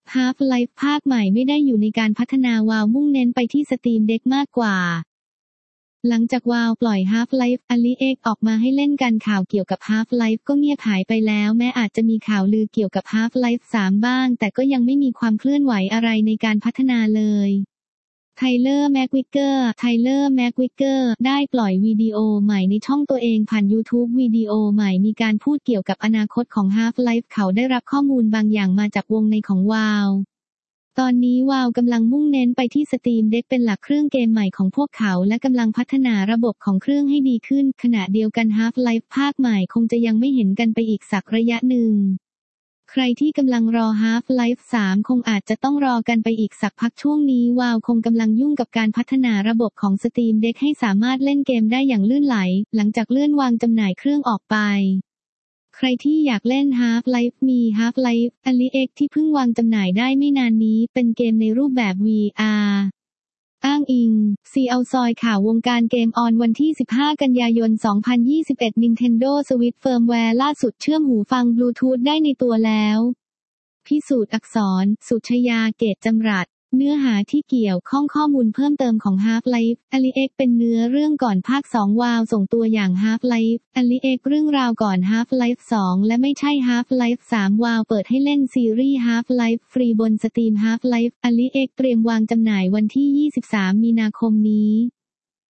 Half-Life ภาคใหม่ไม่ได้อยู่ในการพัฒนาวาวมุ่งเน้นไปที่ Steam Deck มากกว่าหลังจากวาวปล่อย Half-Life Alyx ออกมาให้เล่นกันข่าวเกี่ยวกับ Half-Life ก็เงียบหายไปแล้วแม้อาจจะมีข่าวลือเกี่ยวกับ Half-Life 3 บ้างแต่ก็ยังไม่มีความเคลื่อนไหวอะไรในการพัฒนาเลยไทเลอร์ แม็กวิกเกอร์ได้ปล่อยวิดีโอใหม่ในช่องตัวเองผ่าน YouTube วิดีโอใหม่มีการพูดเกี่ยวกับอนาคตของ Half-Life เขาได้รับข้อมูลบางอย่างมาจากวงในของวาวตอนนี้วาวกำลังมุ่งเน้นไปที่ Steam Deck เป็นหลักเครื่องเกมใหม่ของพวกเขาและกำลังพัฒนาระบบของเครื่องให้ดีขึ้นขณะเดียวกัน Half-Life ภาคใหม่คงจะยังไม่เห็นกันไปอีกสักระยะหนึ่งใครที่กำลังรอ Half-Life 3 คงอาจจะต้องรอกันไปอีกสักพักช่วงนี้วาวคงกำลังยุ่งกับการพัฒนาระบบของ Steam Deck ให้สามารถเล่นเกมได้อย่างลื่นไหลหลังจากเลื่อนวางจำหน่ายเครื่องออกไปใครที่อยากเล่น Half-Life มี Half-Life Alyx ที่เพิ่งวางจำหน่ายได้ไม่นานนี้เป็นเกมในรูปแบบ VR อ้างอิง CLSOI ข่าววงการเกมออนวันที่ 15 กันยายน 2021 Nintendo Switch Firmware ล่าสุดเชื่อมหูฟังบลูทูธได้ในตัวแล้วพิสูจน์อักษร สุชยา เกตจำรัดเนื้อหาที่เกี่ยวข้องข้อมูลเพิ่มเติมของ Half-Life Alyx เป็นเนื้อเรื่องก่อนภาค 2 วาวส่งตัวอย่าง Half-Life Alyx เรื่องราวก่อน Half-Life 2 และไม่ใช่ Half-Life 3 วาวเปิดให้เล่นซีรีส์ Half-Life ฟรีบน Steam Half-Life Alyx เตรียมวางจำหน่ายวันที่ 23 มีนาคมนี้